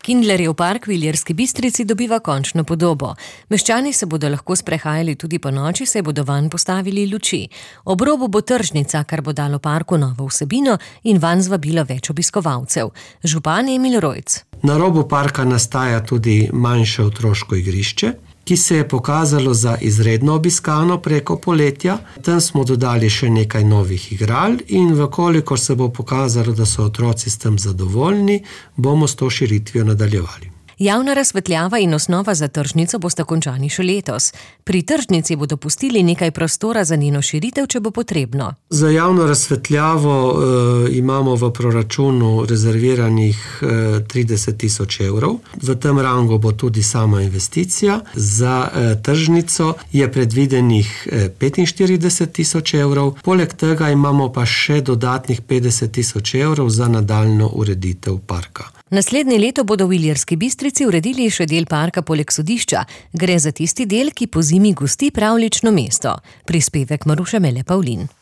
Kindlerjev park v Ilirski Bistrici dobiva končno podobo. Meščani se bodo lahko sprehajali tudi ponoči, saj bodo vanj postavili luči. Ob robu bo tržnica, kar bo dalo parku novo vsebino in vanj zvabilo več obiskovalcev. Župan Emil Rojc. Na robu parka nastaja tudi manjše otroško igrišče, ki se je pokazalo za izredno obiskano preko poletja. Tam smo dodali še nekaj novih igral in vkolikor se bo pokazalo, da so otroci s tem zadovoljni, bomo s to širitvijo nadaljevali. Javna razsvetljava in osnova za tržnico bosta končani še letos. Pri tržnici bodo pustili nekaj prostora za njeno širitev, če bo potrebno. Za javno razsvetljavo imamo v proračunu rezerviranih 30.000 evrov. V tem rangu bo tudi sama investicija. Za tržnico je predvidenih 45.000 evrov. Poleg tega imamo pa še dodatnih 50.000 evrov za nadaljnjo ureditev parka. Naslednje leto bodo v Ilirski Bistrici uredili še del parka poleg sodišča. Gre za tisti del, ki pozimi gosti pravljično mesto. Prispevek Maruše Mele Pavlin.